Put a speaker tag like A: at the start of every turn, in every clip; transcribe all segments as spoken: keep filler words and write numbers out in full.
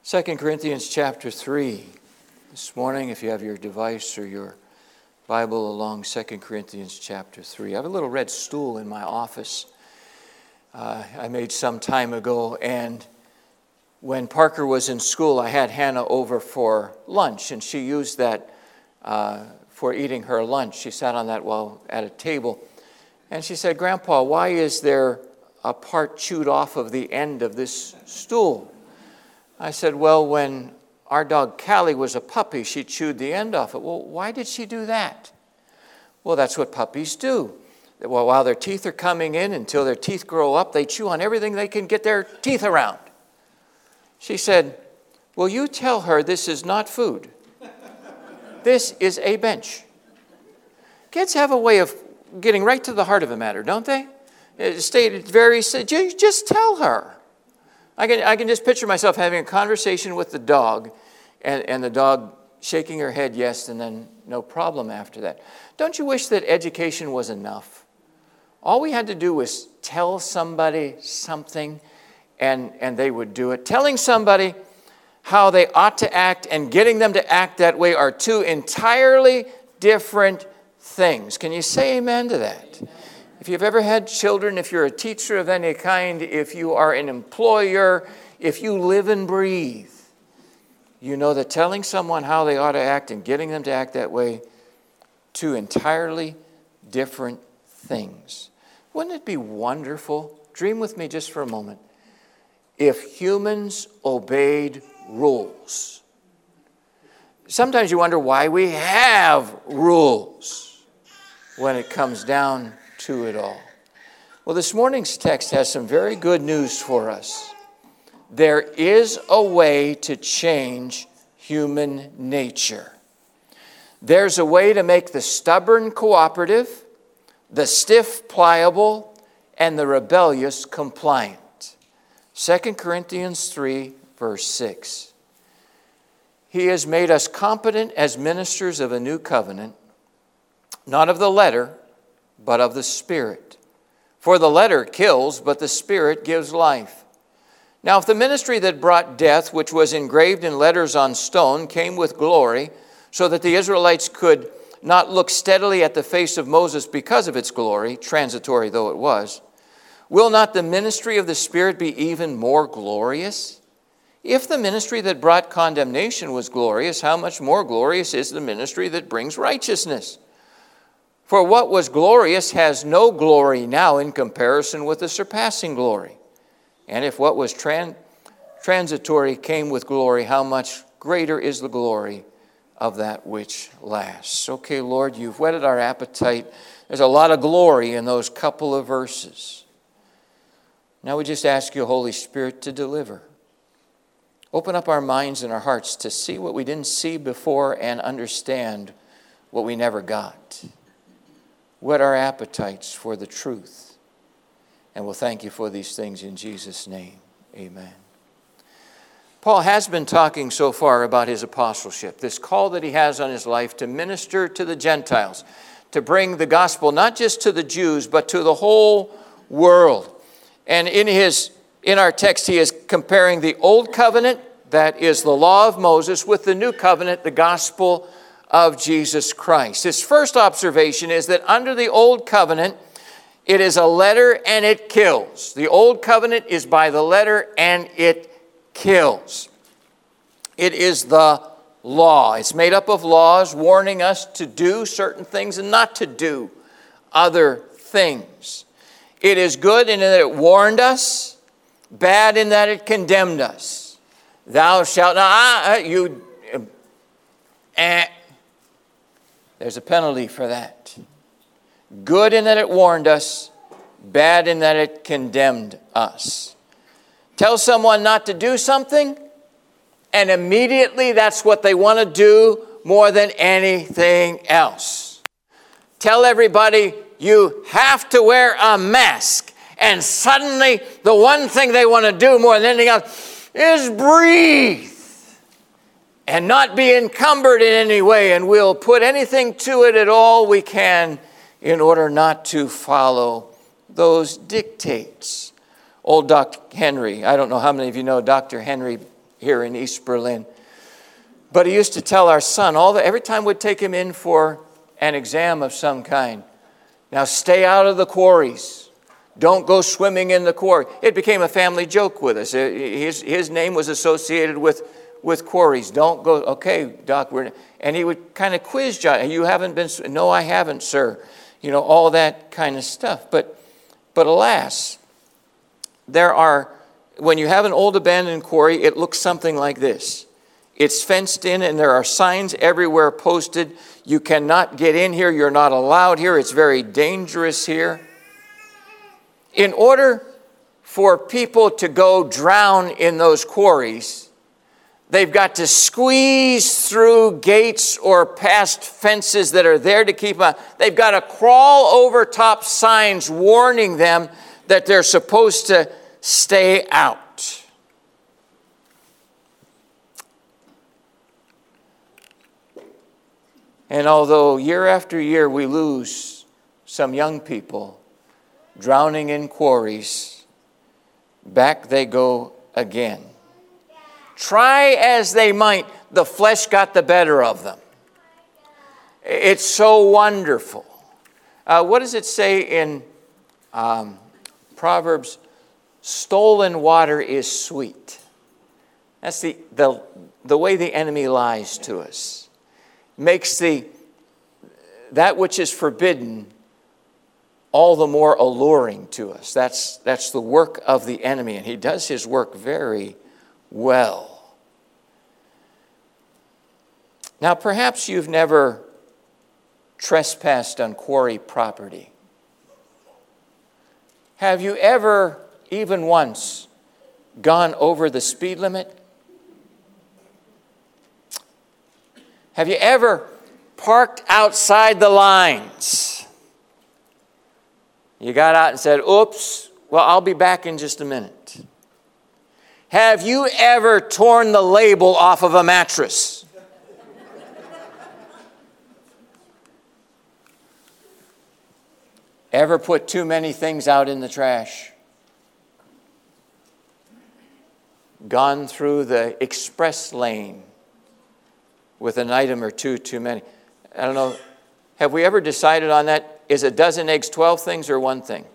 A: Second Corinthians chapter three. This morning, if you have your device or your Bible along, Second Corinthians chapter three. I have a little red stool in my office uh, I made some time ago, and when Parker was in school, I had Hannah over for lunch, and she used that uh, for eating her lunch. She sat on that while at a table, and she said, "Grandpa, why is there a part chewed off of the end of this stool?" I said, "Well, when our dog Callie was a puppy, she chewed the end off it." "Well, why did she do that?" "Well, that's what puppies do. Well, while their teeth are coming in, until their teeth grow up, they chew on everything they can get their teeth around." She said, "Will you tell her this is not food? This is a bench." Kids have a way of getting right to the heart of a matter, don't they? It stated very, just tell her. I can, I can just picture myself having a conversation with the dog, and, and the dog shaking her head yes, and then no problem after that. Don't you wish that education was enough? All we had to do was tell somebody something, and, and they would do it. Telling somebody how they ought to act and getting them to act that way are two entirely different things. Can you say amen to that? If you've ever had children, if you're a teacher of any kind, if you are an employer, if you live and breathe, you know that telling someone how they ought to act and getting them to act that way, two entirely different things. Wouldn't it be wonderful, dream with me just for a moment, if humans obeyed rules? Sometimes you wonder why we have rules when it comes down to it all. Well, this morning's text has some very good news for us. There is a way to change human nature. There's a way to make the stubborn cooperative, the stiff pliable, and the rebellious compliant. Second Corinthians three, verse six. He has made us competent as ministers of a new covenant, not of the letter, but of the Spirit. For the letter kills, but the Spirit gives life. Now, if the ministry that brought death, which was engraved in letters on stone, came with glory, so that the Israelites could not look steadily at the face of Moses because of its glory, transitory though it was, will not the ministry of the Spirit be even more glorious? If the ministry that brought condemnation was glorious, how much more glorious is the ministry that brings righteousness? For what was glorious has no glory now in comparison with the surpassing glory. And if what was tran- transitory came with glory, how much greater is the glory of that which lasts? Okay, Lord, you've whetted our appetite. There's a lot of glory in those couple of verses. Now we just ask you, Holy Spirit, to deliver. Open up our minds and our hearts to see what we didn't see before and understand what we never got. Whet our appetites for the truth. And we'll thank you for these things in Jesus' name. Amen. Paul has been talking so far about his apostleship, this call that he has on his life to minister to the Gentiles, to bring the gospel not just to the Jews, but to the whole world. And in his in our text, he is comparing the old covenant, that is the law of Moses, with the new covenant, the gospel of Jesus Christ. His first observation is that under the old covenant, it is a letter and it kills. The old covenant is by the letter and it kills. It is the law. It's made up of laws warning us to do certain things and not to do other things. It is good in that it warned us, bad in that it condemned us. Thou shalt not, uh, you, uh, eh. There's a penalty for that. Good in that it warned us, bad in that it condemned us. Tell someone not to do something, and immediately that's what they want to do more than anything else. Tell everybody you have to wear a mask, and suddenly the one thing they want to do more than anything else is breathe and not be encumbered in any way, and we'll put anything to it at all we can in order not to follow those dictates. Old Doctor Henry, I don't know how many of you know Doctor Henry here in East Berlin. But he used to tell our son, all the, every time we'd take him in for an exam of some kind, now stay out of the quarries. Don't go swimming in the quarry. It became a family joke with us. His, his name was associated with, with quarries. Don't go, okay, Doc, we're... And he would kind of quiz John. You haven't been... No, I haven't, sir. You know, all that kind of stuff. But, but alas, there are... When you have an old abandoned quarry, it looks something like this. It's fenced in and there are signs everywhere posted. You cannot get in here. You're not allowed here. It's very dangerous here. In order for people to go drown in those quarries, they've got to squeeze through gates or past fences that are there to keep them out. They've got to crawl over top signs warning them that they're supposed to stay out. And although year after year we lose some young people drowning in quarries, back they go again. Try as they might, the flesh got the better of them. It's so wonderful. Uh, what does it say in um, Proverbs? Stolen water is sweet. That's the, the, the way the enemy lies to us. Makes the that which is forbidden all the more alluring to us. That's, that's the work of the enemy, and he does his work very well. Now, perhaps you've never trespassed on quarry property. Have you ever, even once, gone over the speed limit? Have you ever parked outside the lines? You got out and said, oops, well, I'll be back in just a minute. Have you ever torn the label off of a mattress? Ever put too many things out in the trash? Gone through the express lane with an item or two too many? I don't know. Have we ever decided on that? Is a dozen eggs twelve things or one thing?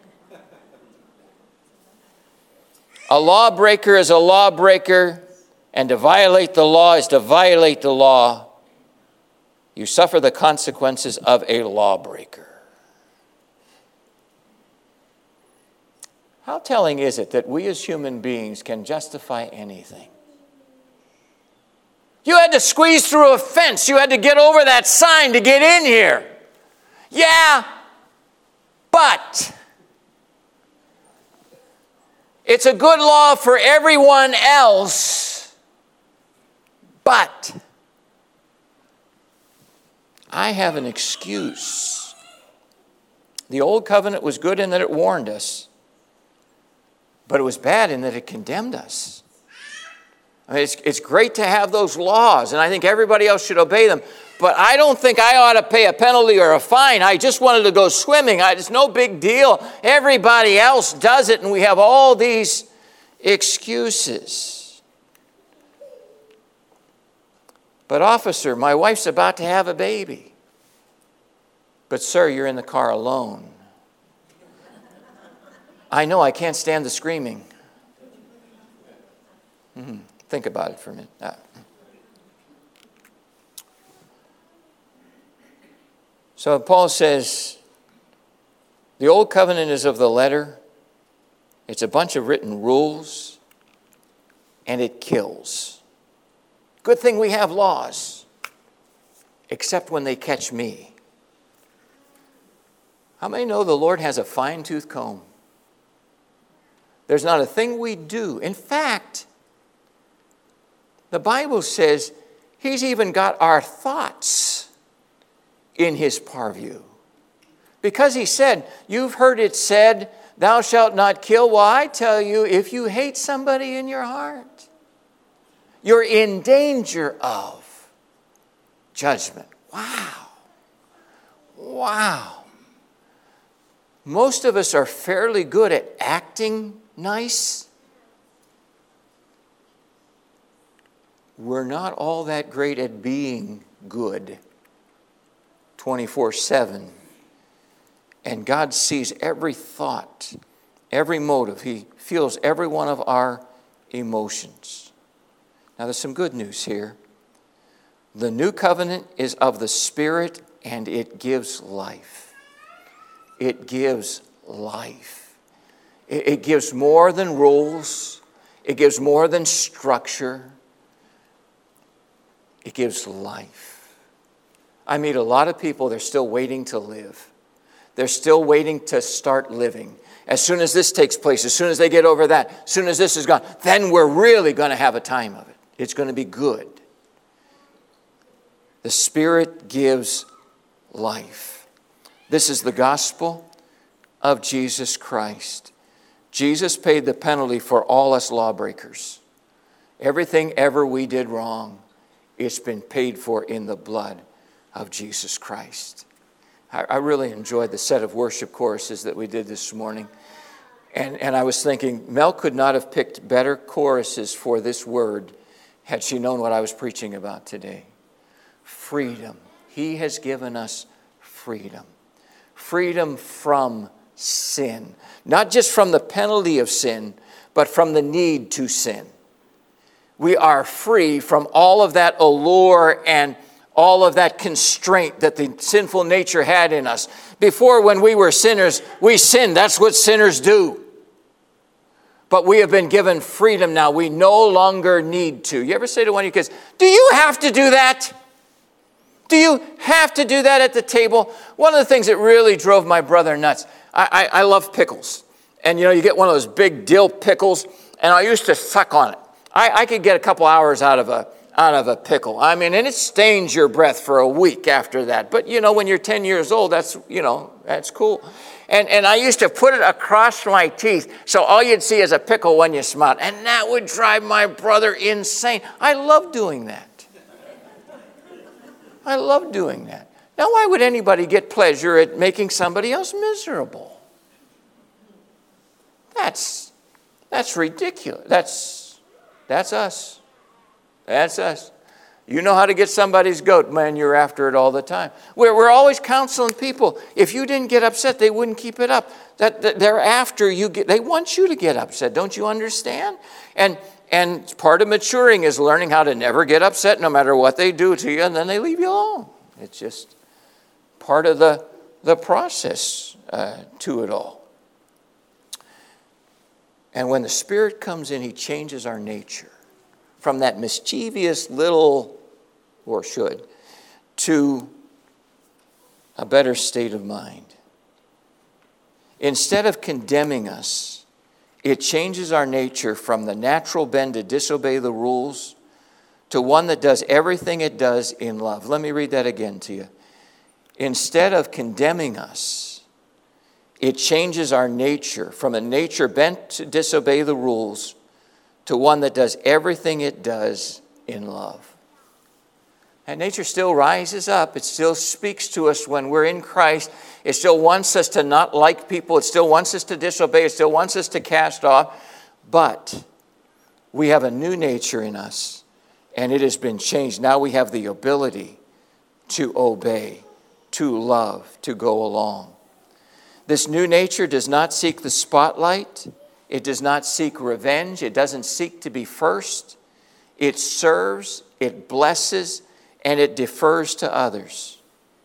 A: A lawbreaker is a lawbreaker, and to violate the law is to violate the law. You suffer the consequences of a lawbreaker. How telling is it that we as human beings can justify anything? You had to squeeze through a fence. You had to get over that sign to get in here. Yeah, but it's a good law for everyone else, but I have an excuse. The old covenant was good in that it warned us, but it was bad in that it condemned us. I mean, it's, it's great to have those laws, and I think everybody else should obey them. But I don't think I ought to pay a penalty or a fine. I just wanted to go swimming. I, it's no big deal. Everybody else does it, and we have all these excuses. But officer, my wife's about to have a baby. But sir, you're in the car alone. I know, I can't stand the screaming. Mm-hmm. Think about it for a minute. Ah. So Paul says, the old covenant is of the letter. It's a bunch of written rules, and it kills. Good thing we have laws, except when they catch me. How many know the Lord has a fine-tooth comb? There's not a thing we do. In fact, the Bible says he's even got our thoughts in his purview. Because he said, you've heard it said, thou shalt not kill. Well, I tell you, if you hate somebody in your heart, you're in danger of judgment. Wow. Wow. Most of us are fairly good at acting nice. we're not all that great at being good twenty-four seven. And God sees every thought, every motive. He feels every one of our emotions. Now there's some good news here. The new covenant is of the Spirit and it gives life. It gives life. It, it gives more than rules. It gives more than structure. It gives life. I meet a lot of people, they're still waiting to live. They're still waiting to start living. As soon as this takes place, as soon as they get over that, as soon as this is gone, then we're really going to have a time of it. It's going to be good. The Spirit gives life. This is the gospel of Jesus Christ. Jesus paid the penalty for all us lawbreakers. Everything ever we did wrong, it's been paid for in the blood of Jesus Christ. I really enjoyed the set of worship choruses that we did this morning. And, and I was thinking, Mel could not have picked better choruses for this word had she known what I was preaching about today. Freedom. He has given us freedom. Freedom from sin. Not just from the penalty of sin, but from the need to sin. We are free from all of that allure and all of that constraint that the sinful nature had in us. Before, when we were sinners, we sinned. That's what sinners do. But we have been given freedom now. We no longer need to. You ever say to one of your kids, do you have to do that? Do you have to do that at the table? One of the things that really drove my brother nuts, I, I, I love pickles. And you know, you get one of those big dill pickles, and I used to suck on it. I, I could get a couple hours out of a out of a pickle. I mean, and it stains your breath for a week after that. But, you know, when you're ten years old, that's, you know, that's cool. And and I used to put it across my teeth, so all you'd see is a pickle when you smiled. And that would drive my brother insane. I love doing that. I love doing that. Now, why would anybody get pleasure at making somebody else miserable? That's, that's ridiculous. That's, that's us. That's us. You know how to get somebody's goat, man, you're after it all the time. We're, we're always counseling people. If you didn't get upset, they wouldn't keep it up. That, that they're after you. Get, they want you to get upset. Don't you understand? And, and part of maturing is learning how to never get upset no matter what they do to you, and then they leave you alone. It's just part of the, the process uh, to it all. And when the Spirit comes in, He changes our nature. From that mischievous little, or should, to a better state of mind. Instead of condemning us, it changes our nature from the natural bend to disobey the rules to one that does everything it does in love. Let me read that again to you. Instead of condemning us, it changes our nature from a nature bent to disobey the rules to one that does everything it does in love. And nature still rises up. It still speaks to us when we're in Christ. It still wants us to not like people. It still wants us to disobey. It still wants us to cast off. But we have a new nature in us, and it has been changed. Now we have the ability to obey, to love, to go along. This new nature does not seek the spotlight. It does not seek revenge. It doesn't seek to be first. It serves, it blesses, and it defers to others.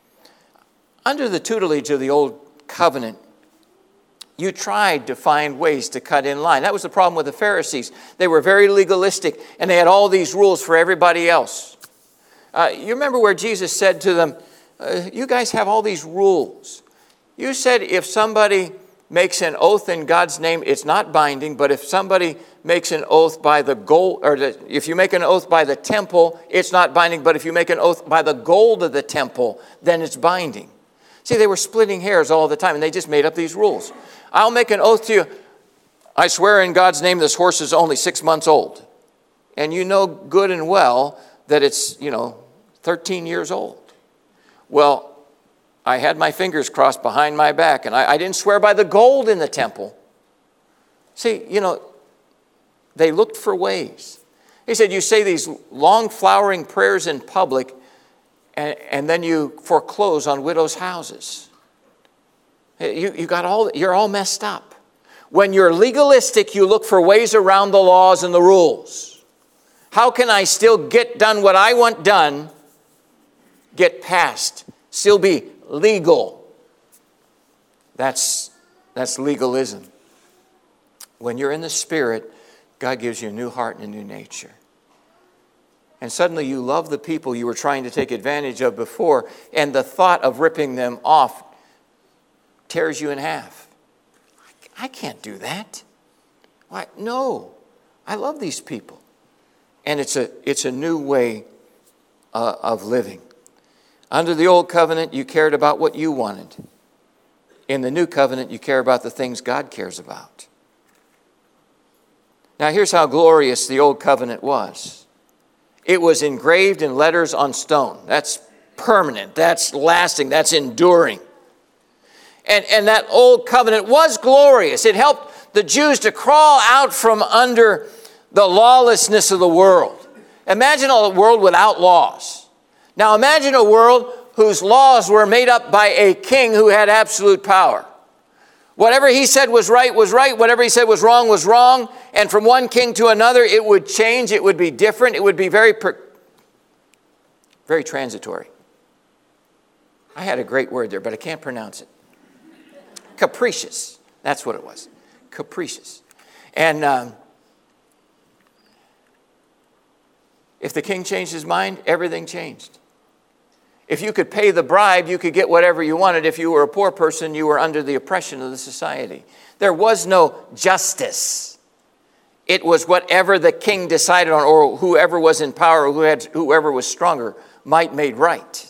A: Under the tutelage of the Old Covenant, you tried to find ways to cut in line. That was the problem with the Pharisees. They were very legalistic, and they had all these rules for everybody else. Uh, you remember where Jesus said to them, uh, you guys have all these rules. You said if somebody makes an oath in God's name, it's not binding, but if somebody makes an oath by the gold, or the, if you make an oath by the temple, it's not binding, but if you make an oath by the gold of the temple, then it's binding. See, they were splitting hairs all the time, and they just made up these rules. I'll make an oath to you, I swear in God's name this horse is only six months old. And you know good and well that it's, you know, thirteen years old. Well, I had my fingers crossed behind my back, and I, I didn't swear by the gold in the temple. See, you know, they looked for ways. He said, you say these long flowering prayers in public, and, and then you foreclose on widows' houses. You, you got all, you're all messed up. When you're legalistic, you look for ways around the laws and the rules. How can I still get done what I want done, get past, still be legal? That's, that's legalism. When you're in the Spirit, God gives you a new heart and a new nature. And suddenly you love the people you were trying to take advantage of before, and the thought of ripping them off tears you in half. I can't do that. Why? No, I love these people. And it's a, it's a new way uh, of living. Under the old covenant, you cared about what you wanted. In the new covenant, you care about the things God cares about. Now, here's how glorious the old covenant was. It was engraved in letters on stone. That's permanent. That's lasting. That's enduring. And, and that old covenant was glorious. It helped the Jews to crawl out from under the lawlessness of the world. Imagine a world without laws. Now imagine a world whose laws were made up by a king who had absolute power. Whatever he said was right was right. Whatever he said was wrong was wrong. And from one king to another, it would change. It would be different. It would be very, per- very transitory. I had a great word there, but I can't pronounce it. Capricious. That's what it was. Capricious. And um, if the king changed his mind, everything changed. If you could pay the bribe, you could get whatever you wanted. If you were a poor person, you were under the oppression of the society. There was no justice. It was whatever the king decided on, or whoever was in power, or who had, whoever was stronger, might made right.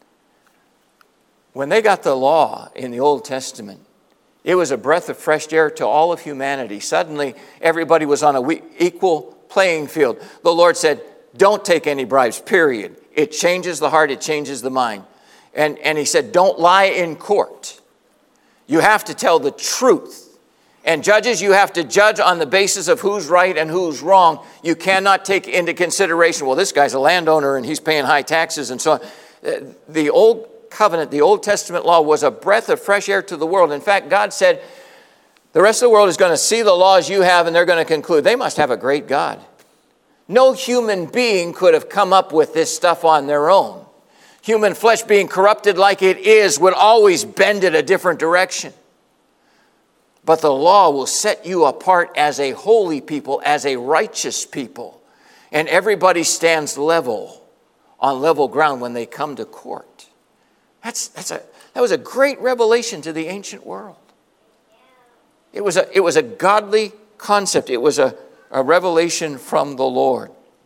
A: When they got the law in the Old Testament, it was a breath of fresh air to all of humanity. Suddenly, everybody was on an equal playing field. The Lord said, don't take any bribes, period. It changes the heart, it changes the mind. And, and he said, don't lie in court. You have to tell the truth. And judges, you have to judge on the basis of who's right and who's wrong. You cannot take into consideration, well, this guy's a landowner and he's paying high taxes and so on. The Old Covenant, the Old Testament law was a breath of fresh air to the world. In fact, God said, the rest of the world is going to see the laws you have and they're going to conclude, they must have a great God. No human being could have come up with this stuff on their own. Human flesh being corrupted like it is would always bend it a different direction. But the law will set you apart as a holy people, as a righteous people. And everybody stands level, on level ground when they come to court. That's, that's a, that was a great revelation to the ancient world. It was a, it was a godly concept. It was a A revelation from the Lord.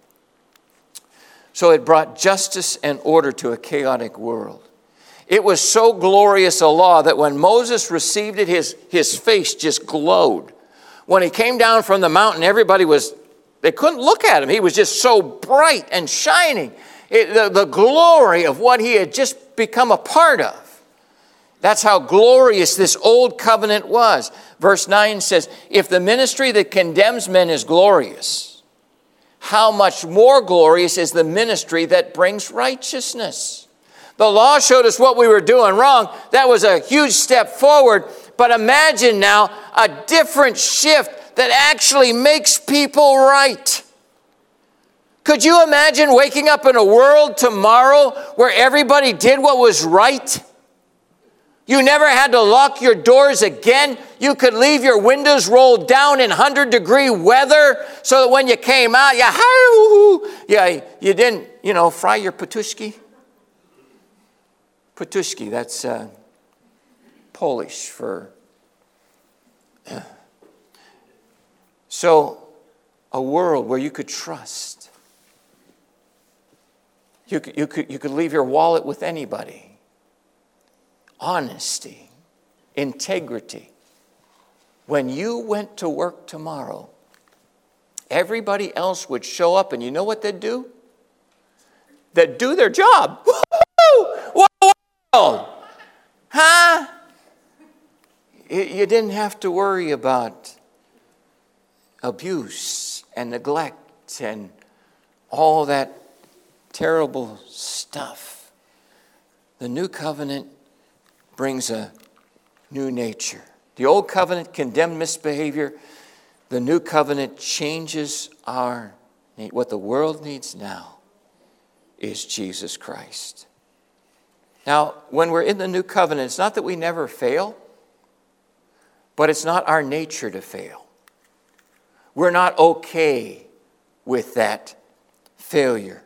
A: So it brought justice and order to a chaotic world. It was so glorious a law that when Moses received it, his, his face just glowed. When he came down from the mountain, everybody was, they couldn't look at him. He was just so bright and shining. It, the, the glory of what he had just become a part of. That's how glorious this old covenant was. Verse nine says, if the ministry that condemns men is glorious, how much more glorious is the ministry that brings righteousness? The law showed us what we were doing wrong. That was a huge step forward. But imagine now a different shift that actually makes people right. Could you imagine waking up in a world tomorrow where everybody did what was right? You never had to lock your doors again. You could leave your windows rolled down in one hundred degree weather so that when you came out, you, yeah, you didn't, you know, fry your patuszki. Patuszki, that's uh, Polish for... Uh. So, a world where you could trust. You could, you could, you could leave your wallet with anybody. Honesty, integrity. When you went to work tomorrow, everybody else would show up, and you know what they'd do? They'd do their job. Woo-hoo! What a world! Huh? You didn't have to worry about abuse and neglect and all that terrible stuff. The new covenant brings a new nature. The old covenant condemned misbehavior. The new covenant changes our need. What the world needs now is Jesus Christ. Now, when we're in the new covenant, it's not that we never fail, but it's not our nature to fail. We're not okay with that failure.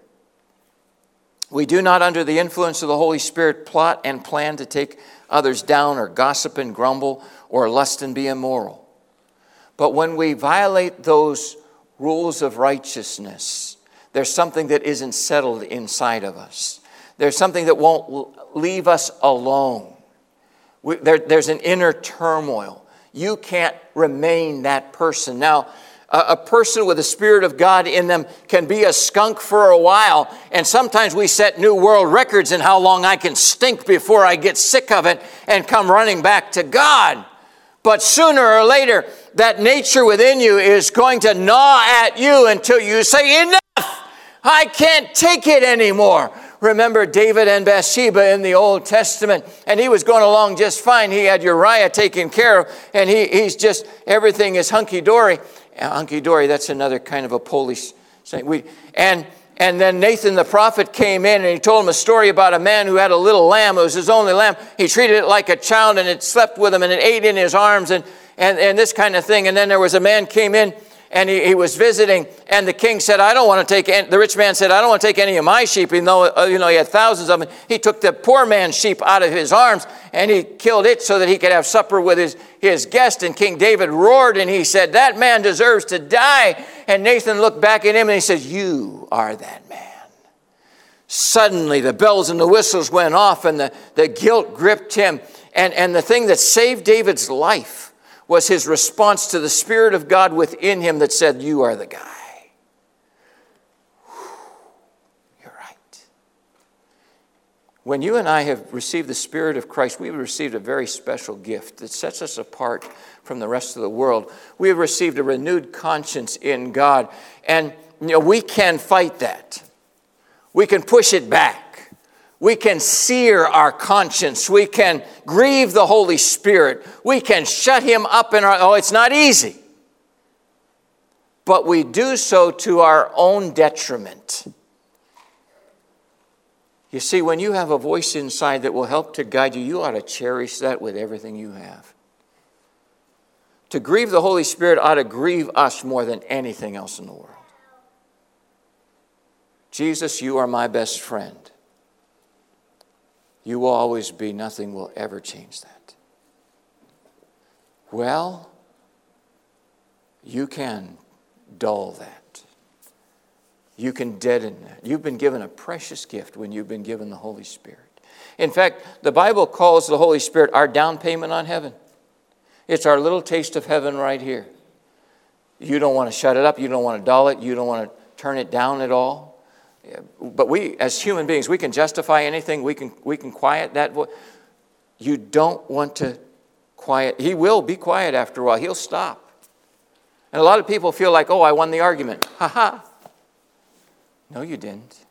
A: We do not, under the influence of the Holy Spirit, plot and plan to take others down or gossip and grumble or lust and be immoral. But when we violate those rules of righteousness, there's something that isn't settled inside of us. There's something that won't leave us alone. We, there, there's an inner turmoil. You can't remain that person. Now, a, a person with the Spirit of God in them can be a skunk for a while, and sometimes we set new world records in how long I can stink before I get sick of it and come running back to God. But sooner or later, that nature within you is going to gnaw at you until you say, enough! I can't take it anymore. Remember David and Bathsheba in the Old Testament, and he was going along just fine. He had Uriah taken care of, and he, he's just, everything is hunky-dory. Hunky-dory, that's another kind of a Polish saying. We, and, and then Nathan the prophet came in, and he told him a story about a man who had a little lamb. It was his only lamb. He treated it like a child, and it slept with him, and it ate in his arms, and, and, and this kind of thing. And then there was a man came in, and he, he was visiting, and the king said, I don't want to take any, the rich man said, I don't want to take any of my sheep, even though uh, you know, he had thousands of them. He took the poor man's sheep out of his arms, and he killed it so that he could have supper with his, his guest. And King David roared, and he said, that man deserves to die. And Nathan looked back at him, and he says, you are that man. Suddenly, the bells and the whistles went off, and the, the guilt gripped him. And, and the thing that saved David's life was his response to the Spirit of God within him that said, you are the guy. You're right. When you and I have received the Spirit of Christ, we've received a very special gift that sets us apart from the rest of the world. We have received a renewed conscience in God. And you know, we can fight that. We can push it back. We can sear our conscience. We can grieve the Holy Spirit. We can shut him up in our... Oh, it's not easy. But we do so to our own detriment. You see, when you have a voice inside that will help to guide you, you ought to cherish that with everything you have. To grieve the Holy Spirit ought to grieve us more than anything else in the world. Jesus, you are my best friend. You will always be. Nothing will ever change that. Well, you can dull that. You can deaden that. You've been given a precious gift when you've been given the Holy Spirit. In fact, the Bible calls the Holy Spirit our down payment on heaven. It's our little taste of heaven right here. You don't want to shut it up. You don't want to dull it. You don't want to turn it down at all. But we, as human beings, we can justify anything. We can we can quiet that voice. You don't want to quiet. He will be quiet after a while. He'll stop. And a lot of people feel like, oh, I won the argument. Ha ha. No, you didn't.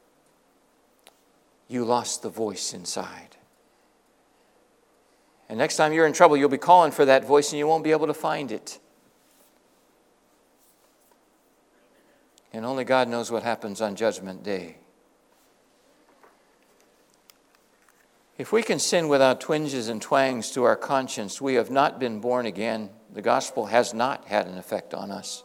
A: You lost the voice inside. And next time you're in trouble, you'll be calling for that voice and you won't be able to find it. And only God knows what happens on Judgment Day. If we can sin without twinges and twangs to our conscience, we have not been born again. The gospel has not had an effect on us.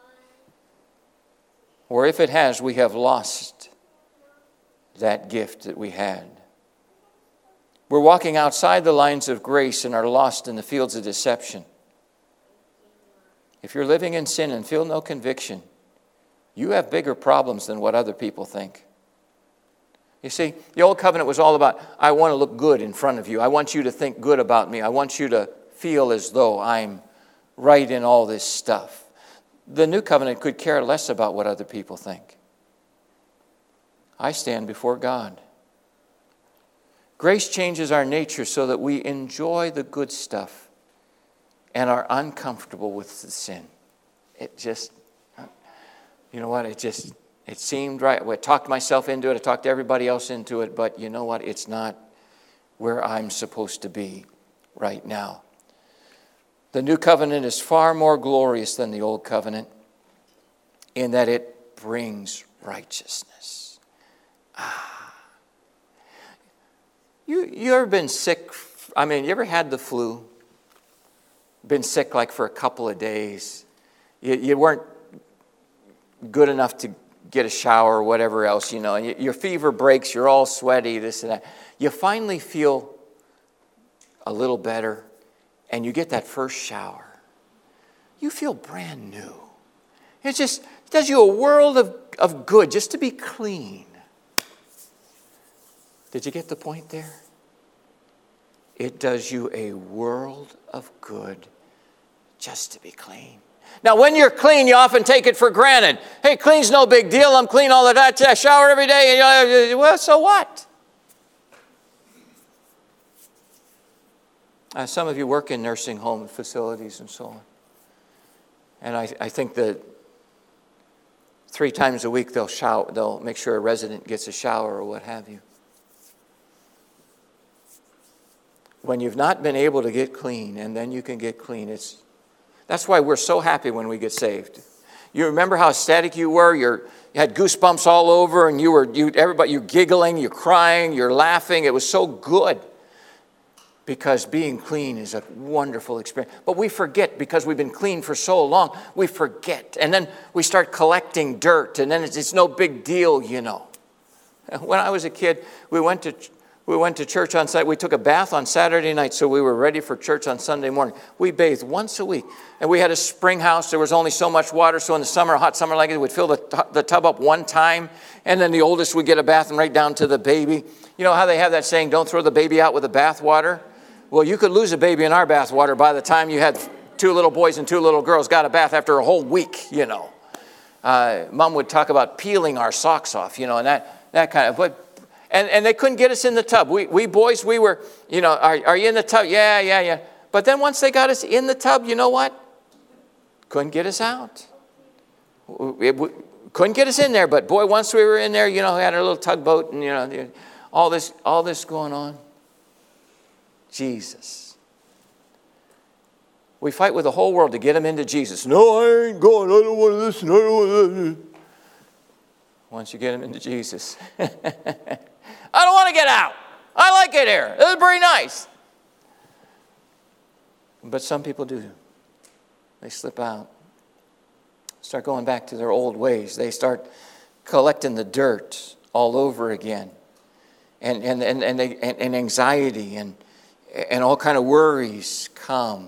A: Or if it has, we have lost that gift that we had. We're walking outside the lines of grace and are lost in the fields of deception. If you're living in sin and feel no conviction, you have bigger problems than what other people think. You see, the old covenant was all about, I want to look good in front of you. I want you to think good about me. I want you to feel as though I'm right in all this stuff. The new covenant could care less about what other people think. I stand before God. Grace changes our nature so that we enjoy the good stuff and are uncomfortable with the sin. It just... You know what? It just, It seemed right. I talked myself into it. I talked everybody else into it. But you know what? It's not where I'm supposed to be right now. The new covenant is far more glorious than the old covenant in that it brings righteousness. Ah. You, you ever been sick? I mean, you ever had the flu? Been sick like for a couple of days? You, you weren't good enough to get a shower or whatever else, you know. And your fever breaks, you're all sweaty, this and that. You finally feel a little better, and you get that first shower. You feel brand new. It just it does you a world of, of good just to be clean. Did you get the point there? It does you a world of good just to be clean. Now, when you're clean, you often take it for granted. Hey, clean's no big deal. I'm clean all the time. I shower every day. And, well, so what? Uh, some of you work in nursing home facilities and so on. And I, I think that three times a week they'll shower, they'll make sure a resident gets a shower or what have you. When you've not been able to get clean and then you can get clean, it's that's why we're so happy when we get saved. You remember how ecstatic you were? You're, you had goosebumps all over, and you were you everybody you're giggling, you're crying, you're laughing. It was so good. Because being clean is a wonderful experience. But we forget because we've been clean for so long. We forget. And then we start collecting dirt. And then it's, it's no big deal, you know. When I was a kid, we went to we went to church on Saturday. We took a bath on Saturday night so we were ready for church on Sunday morning. We bathed once a week. And we had a spring house. There was only so much water. So in the summer, a hot summer like it, we'd fill the, the tub up one time. And then the oldest would get a bath and right down to the baby. You know how they have that saying, don't throw the baby out with the bath water? Well, you could lose a baby in our bath water by the time you had two little boys and two little girls got a bath after a whole week, you know. Uh, Mom would talk about peeling our socks off, you know, and that, that kind of, but, and, and they couldn't get us in the tub. We, we boys, we were, you know, are, are you in the tub? Yeah, yeah, yeah. But then once they got us in the tub, you know what? Couldn't get us out. We, we, couldn't get us in there, but boy, once we were in there, you know, we had our little tugboat and, you know, all this, all this going on. Jesus. We fight with the whole world to get them into Jesus. No, I ain't going. I don't want to listen. I don't want to listen. Once you get them into Jesus. I don't want to get out. I like it here. This is pretty nice. But some people do. They slip out. Start going back to their old ways. They start collecting the dirt all over again. And, and, and, and, they, and, and anxiety and And all kind of worries come.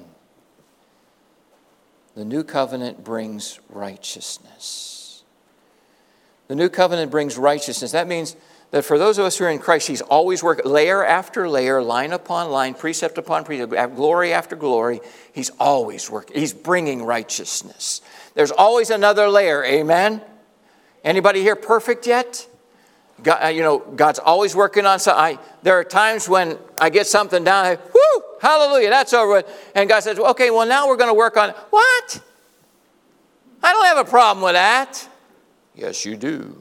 A: The new covenant brings righteousness. The new covenant brings righteousness. That means that for those of us who are in Christ, He's always working layer after layer, line upon line, precept upon precept, glory after glory. He's always working. He's bringing righteousness. There's always another layer. Amen? Anybody here perfect yet? God, you know, God's always working on something. I, there are times when I get something down, I, whoo, hallelujah, that's over with. And God says, okay, well, now we're going to work on it. What? I don't have a problem with that. Yes, you do.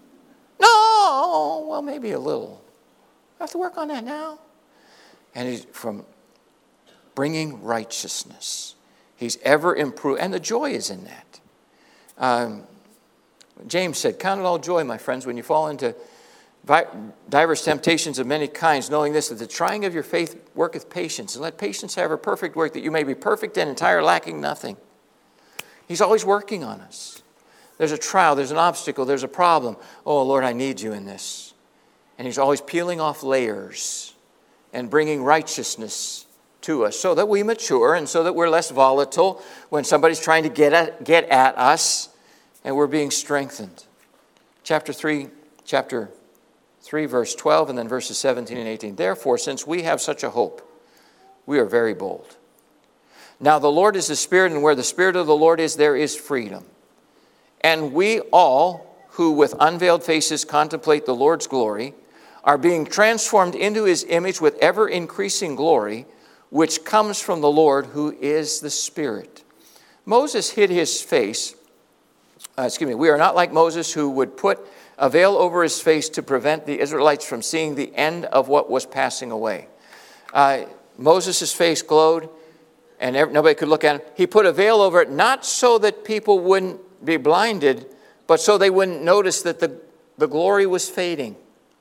A: No, well, maybe a little. I have to work on that now. And He's from bringing righteousness. He's ever improved. And the joy is in that. Um, James said, count it all joy, my friends, when you fall into diverse temptations of many kinds, knowing this, that the trying of your faith worketh patience. And let patience have her perfect work, that you may be perfect and entire, lacking nothing. He's always working on us. There's a trial, there's an obstacle, there's a problem. Oh, Lord, I need you in this. And He's always peeling off layers and bringing righteousness to us so that we mature and so that we're less volatile when somebody's trying to get at, get at us. And we're being strengthened. Chapter three, chapter three, verse twelve, and then verses seventeen and eighteen. Therefore, since we have such a hope, we are very bold. Now the Lord is the Spirit, and where the Spirit of the Lord is, there is freedom. And we all, who with unveiled faces contemplate the Lord's glory, are being transformed into His image with ever-increasing glory, which comes from the Lord, who is the Spirit. Moses hid his face uh, excuse me, we are not like Moses, who would put a veil over his face to prevent the Israelites from seeing the end of what was passing away. Uh, Moses' face glowed, and every, nobody could look at him. He put a veil over it, not so that people wouldn't be blinded, but so they wouldn't notice that the, the glory was fading.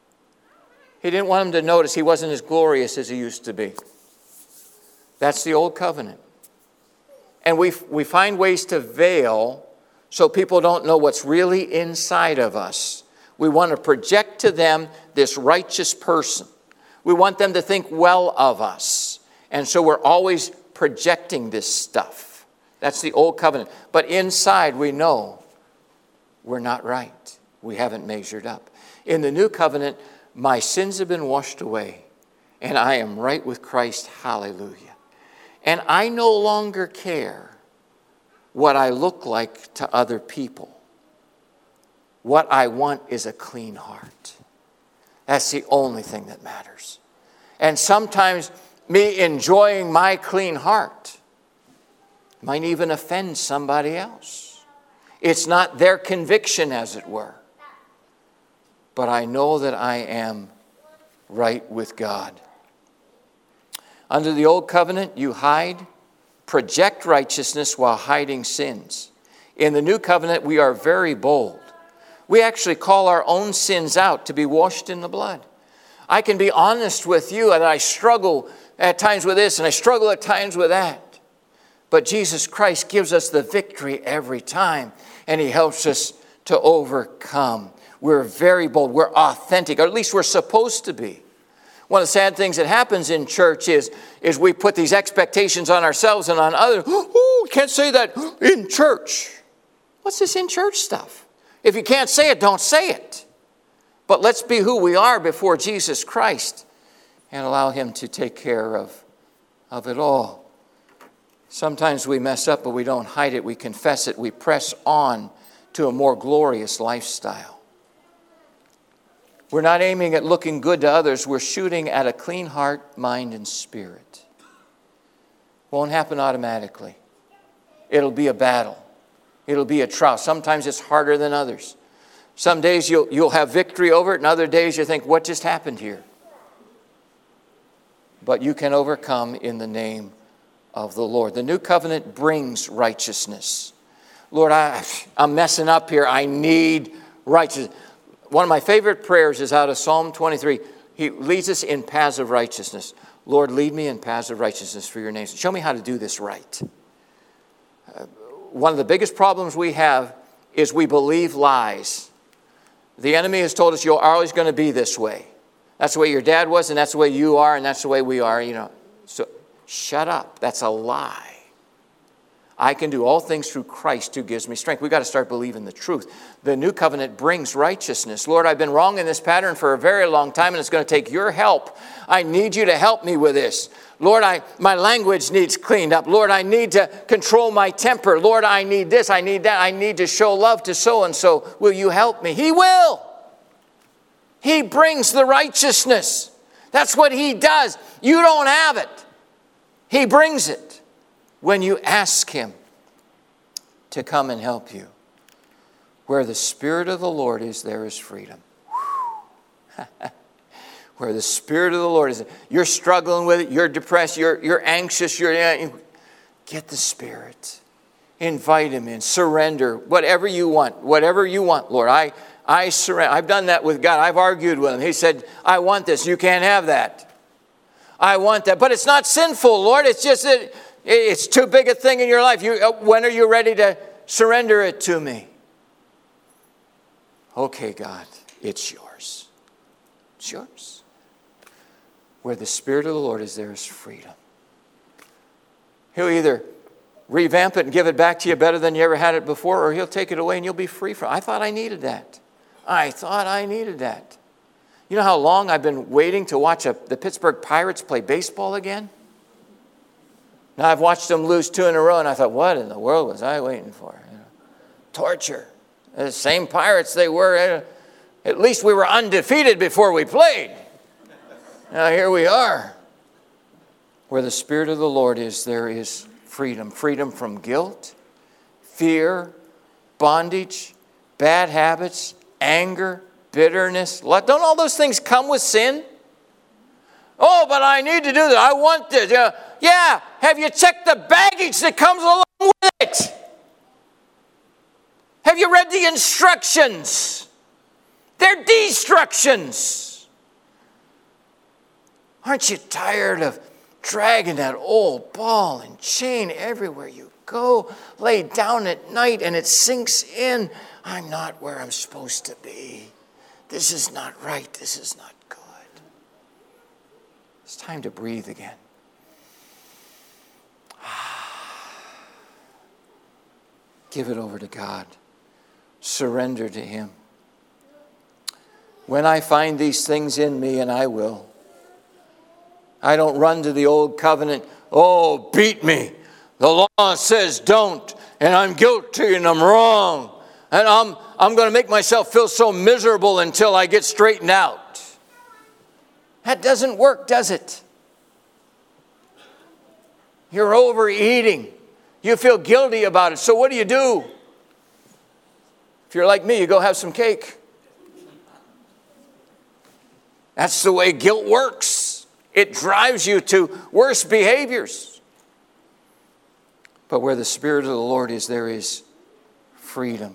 A: He didn't want them to notice he wasn't as glorious as he used to be. That's the old covenant. And we, we find ways to veil so people don't know what's really inside of us. We want to project to them this righteous person. We want them to think well of us. And so we're always projecting this stuff. That's the old covenant. But inside we know we're not right. We haven't measured up. In the new covenant, my sins have been washed away, and I am right with Christ. Hallelujah. And I no longer care what I look like to other people. What I want is a clean heart. That's the only thing that matters. And sometimes me enjoying my clean heart might even offend somebody else. It's not their conviction, as it were. But I know that I am right with God. Under the old covenant, you hide, project righteousness while hiding sins. In the new covenant, we are very bold. We actually call our own sins out to be washed in the blood. I can be honest with you that I struggle at times with this and I struggle at times with that. But Jesus Christ gives us the victory every time, and he helps us to overcome. We're very bold. We're authentic, or at least we're supposed to be. One of the sad things that happens in church is, is we put these expectations on ourselves and on others. Oh, can't say that in church. What's this in church stuff? If you can't say it, don't say it. But let's be who we are before Jesus Christ and allow him to take care of, of it all. Sometimes we mess up, but we don't hide it. We confess it. We press on to a more glorious lifestyle. We're not aiming at looking good to others. We're shooting at a clean heart, mind, and spirit. Won't happen automatically. It'll be a battle. It'll be a trial. Sometimes it's harder than others. Some days you'll, you'll have victory over it, and other days you think, what just happened here? But you can overcome in the name of the Lord. The new covenant brings righteousness. Lord, I, I'm messing up here. I need righteousness. One of my favorite prayers is out of Psalm twenty-three. He leads us in paths of righteousness. Lord, lead me in paths of righteousness for your name. Show me how to do this right. Uh, one of the biggest problems we have is we believe lies. The enemy has told us you're always going to be this way. That's the way your dad was, and that's the way you are, and that's the way we are. You know, so shut up. That's a lie. I can do all things through Christ who gives me strength. We've got to start believing the truth. The new covenant brings righteousness. Lord, I've been wrong in this pattern for a very long time, and it's going to take your help. I need you to help me with this. Lord, I, my language needs cleaned up. Lord, I need to control my temper. Lord, I need this, I need that. I need to show love to so-and-so. Will you help me? He will. He brings the righteousness. That's what he does. You don't have it. He brings it when you ask him to come and help you. Where the Spirit of the Lord is, there is freedom. Where the Spirit of the Lord is, you're struggling with it, you're depressed, you're, you're anxious, you're get the Spirit. Invite him in. Surrender. Whatever you want. Whatever you want, Lord. I, I surrender. I've done that with God. I've argued with him. He said, I want this. You can't have that. I want that. But it's not sinful, Lord. It's just that it's too big a thing in your life. You, when are you ready to surrender it to me? Okay, God, it's yours. It's yours. Where the Spirit of the Lord is, there is freedom. He'll either revamp it and give it back to you better than you ever had it before, or he'll take it away and you'll be free from it. I thought I needed that. I thought I needed that. You know how long I've been waiting to watch a, the Pittsburgh Pirates play baseball again? Now I've watched them lose two in a row, and I thought, what in the world was I waiting for? You know, torture. The same Pirates they were. At least we were undefeated before we played. Now here we are. Where the Spirit of the Lord is, there is freedom. Freedom from guilt, fear, bondage, bad habits, anger, bitterness. Don't all those things come with sin? Oh, but I need to do that. I want this. Yeah, yeah. Have you checked the baggage that comes along with it? Have you read the instructions? They're destructions. Aren't you tired of dragging that old ball and chain everywhere you go? Lay down at night and it sinks in. I'm not where I'm supposed to be. This is not right. This is not good. It's time to breathe again. Give it over to God. Surrender to Him. When I find these things in me, and I will, I don't run to the old covenant. Oh, beat me. The law says don't, and I'm guilty and I'm wrong. And I'm, I'm going to make myself feel so miserable until I get straightened out. That doesn't work, does it? You're overeating. You feel guilty about it. So what do you do? If you're like me, you go have some cake. That's the way guilt works. It drives you to worse behaviors. But where the Spirit of the Lord is, there is freedom.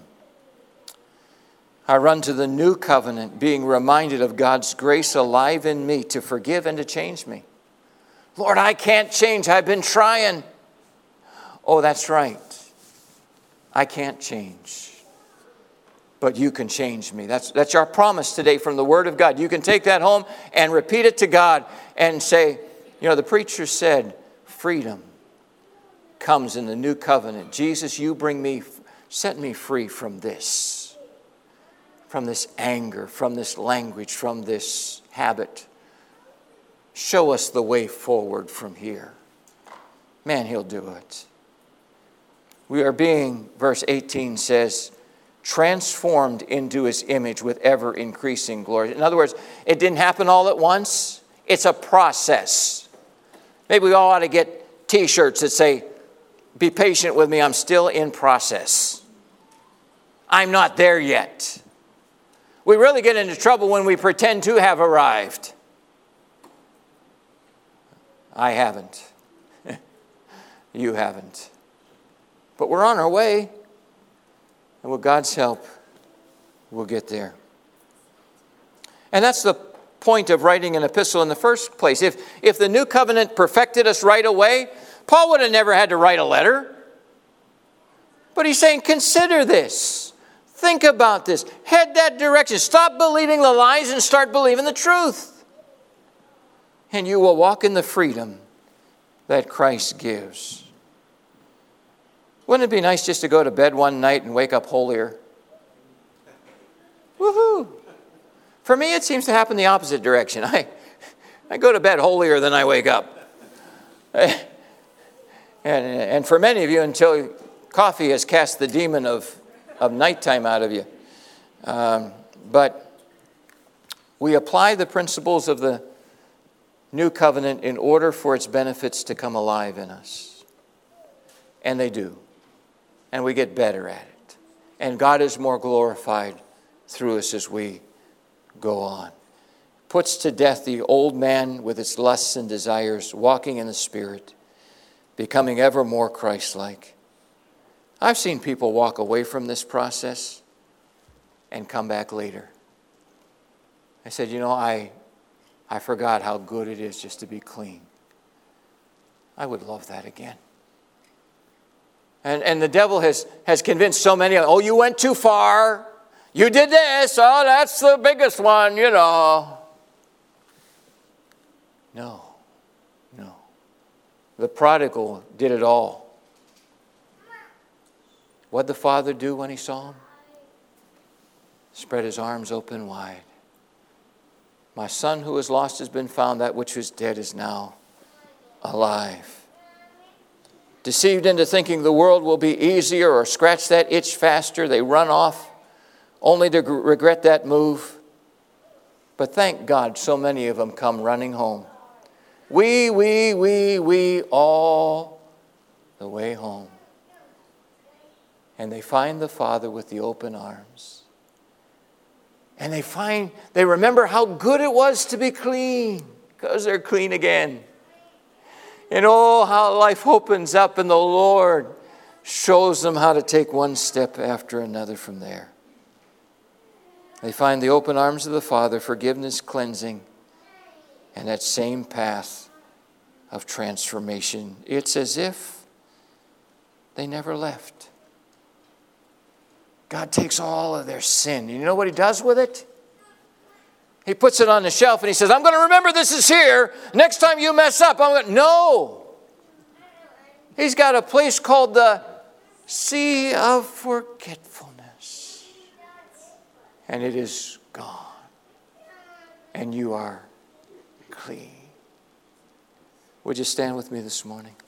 A: I run to the new covenant, being reminded of God's grace alive in me to forgive and to change me. Lord, I can't change. I've been trying. Oh, that's right. I can't change. But you can change me. That's, that's our promise today from the Word of God. You can take that home and repeat it to God and say, you know, the preacher said, freedom comes in the new covenant. Jesus, you bring me, set me free from this. From this anger, from this language, from this habit. Show us the way forward from here. Man, He'll do it. We are being, verse eighteen says, transformed into His image with ever-increasing glory. In other words, it didn't happen all at once. It's a process. Maybe we all ought to get T-shirts that say, be patient with me, I'm still in process. I'm not there yet. We really get into trouble when we pretend to have arrived. I haven't. You haven't. But we're on our way. And with God's help, we'll get there. And that's the point of writing an epistle in the first place. If, if the new covenant perfected us right away, Paul would have never had to write a letter. But he's saying, consider this. Think about this. Head that direction. Stop believing the lies and start believing the truth. And you will walk in the freedom that Christ gives. Wouldn't it be nice just to go to bed one night and wake up holier? Woohoo! For me, it seems to happen the opposite direction. I, I go to bed holier than I wake up. And, and for many of you, until coffee has cast the demon of of nighttime out of you. Um, but we apply the principles of the new covenant in order for its benefits to come alive in us. And they do. And we get better at it. And God is more glorified through us as we go on. Puts to death the old man with its lusts and desires, walking in the Spirit, becoming ever more Christ-like. I've seen people walk away from this process and come back later. I said, you know, I, I forgot how good it is just to be clean. I would love that again. And, and the devil has, has convinced so many, oh, you went too far. You did this. Oh, that's the biggest one, you know. No, no. The prodigal did it all. What'd the father do when he saw him? Spread his arms open wide. My son who was lost has been found. That which was dead is now alive. Deceived into thinking the world will be easier or scratch that itch faster, they run off only to regret that move. But thank God so many of them come running home. We, we, we, we, all the way home. And they find the Father with the open arms. And they find, they remember how good it was to be clean, because they're clean again. And oh, how life opens up, and the Lord shows them how to take one step after another from there. They find the open arms of the Father, forgiveness, cleansing, and that same path of transformation. It's as if they never left. God takes all of their sin. You know what he does with it? He puts it on the shelf and he says, I'm going to remember this is here. Next time you mess up, I'm going to... No. He's got a place called the Sea of Forgetfulness. And it is gone. And you are clean. Would you stand with me this morning?